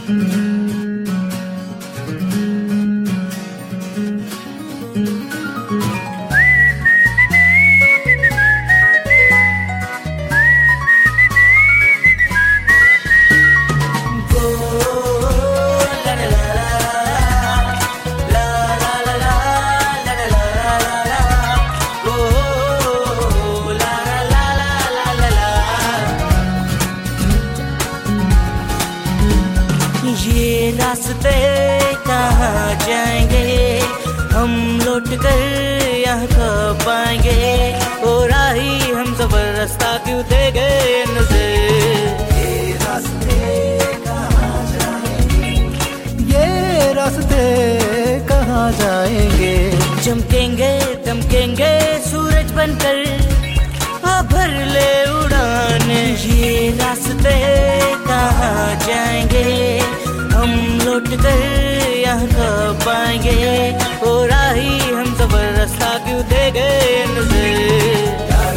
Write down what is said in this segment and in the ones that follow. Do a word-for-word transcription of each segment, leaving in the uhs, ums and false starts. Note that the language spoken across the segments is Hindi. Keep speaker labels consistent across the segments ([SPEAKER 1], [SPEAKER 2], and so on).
[SPEAKER 1] ये रास्ते कहाँ जाएंगे, हम लौट कर यहाँ कब आएंगे। ओ राही हम सफर रास्ता क्यों दे गए नजर।
[SPEAKER 2] ये रास्ते कहाँ जाएंगे, ये रास्ते कहाँ जाएंगे।
[SPEAKER 1] चमकेंगे दमकेंगे सूरज बनकर, आ भर ले उड़ान। ये रास्ते कहाँ जाएंगे, हम लौट कर यहाँ कब आएंगे। ओ राही हम सफर रास्ता क्यों दे गए नजर।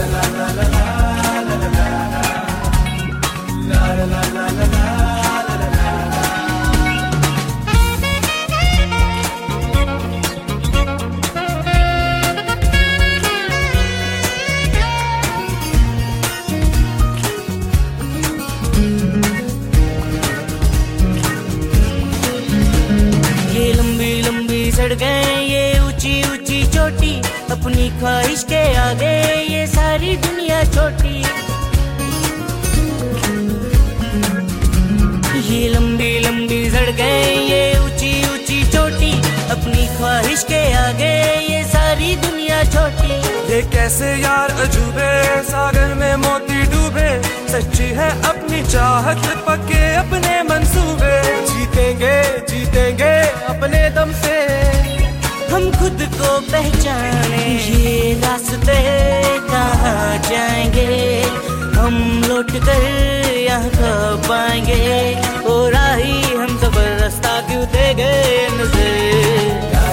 [SPEAKER 1] सड़कें ये ऊंची ऊंची चोटी, अपनी ख्वाहिश के आगे ये सारी दुनिया छोटी। ये लंबी लंबी सड़कें ये ऊंची ऊंची चोटी, अपनी ख्वाहिश के आगे ये सारी दुनिया छोटी।
[SPEAKER 3] ये कैसे यार अजूबे, सागर में मोती डूबे। सच्ची है अपनी चाहत, पक्के अपने मंसूबे। जीतेंगे जीतेंगे अपने दम से,
[SPEAKER 1] हम खुद को पहचाने। ये रास्ते कहाँ जाएंगे, हम लौट कर यहाँ कब आएंगे। ओ राही हम सफर रास्ता क्यों दे गए नजर।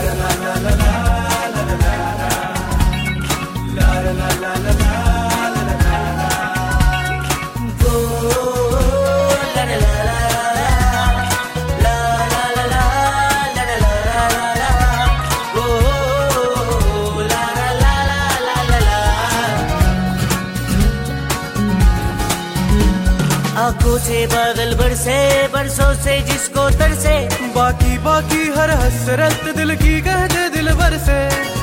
[SPEAKER 1] आंखों से बादल बरसे बरसों से जिसको तरसे,
[SPEAKER 3] बाकी बाकी हर हसरत दिल की कह दे दिल भर से।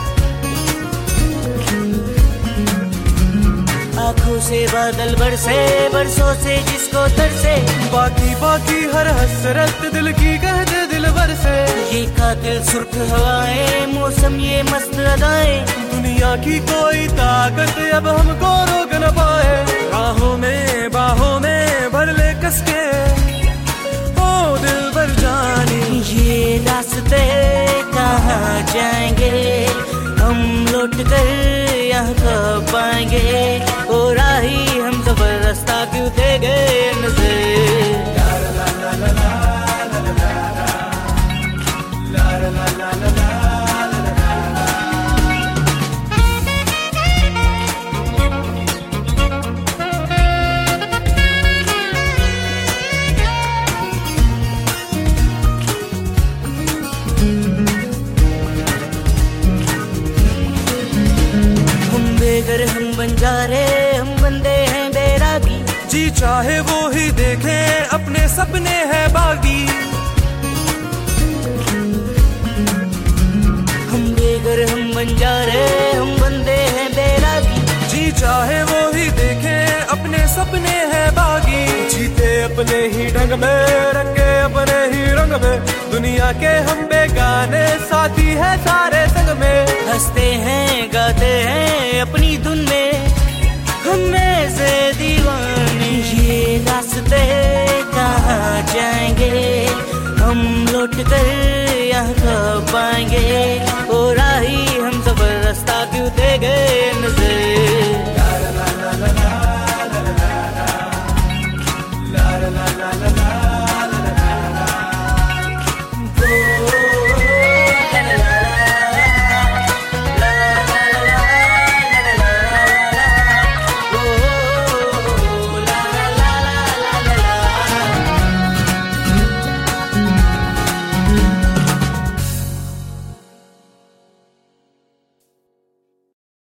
[SPEAKER 1] आंखों से बादल बरसे बरसों से जिसको तरसे,
[SPEAKER 3] बाकी बाकी हर हसरत दिल की कह दे दिल भर से।
[SPEAKER 1] ये कातिल सुर्ख हवाएं, मौसम ये मस्त अदाएं,
[SPEAKER 3] दुनिया की कोई ताकत अब हमको रोक न पाए। राहों में बाहों में भर ले कसके, ओ दिल भर जानी।
[SPEAKER 1] ये रास्ते कहाँ जाएंगे, हम लौट कर यहाँ कब आएंगे। ओ राही हम सफर रास्ता क्यों दे गए नजर। बेघर हम बंजारे, हम बंदे हैं बैरागी।
[SPEAKER 3] जी चाहे वो ही देखे अपने सपने हैं बागी।
[SPEAKER 1] हम बेघर हम बंजारे, हम बंदे हैं बैरागी।
[SPEAKER 3] जी चाहे वो ही देखे अपने सपने हैं बागी। जीते अपने ही ढंग में, रंगे अपने ही रंग में, दुनिया के हम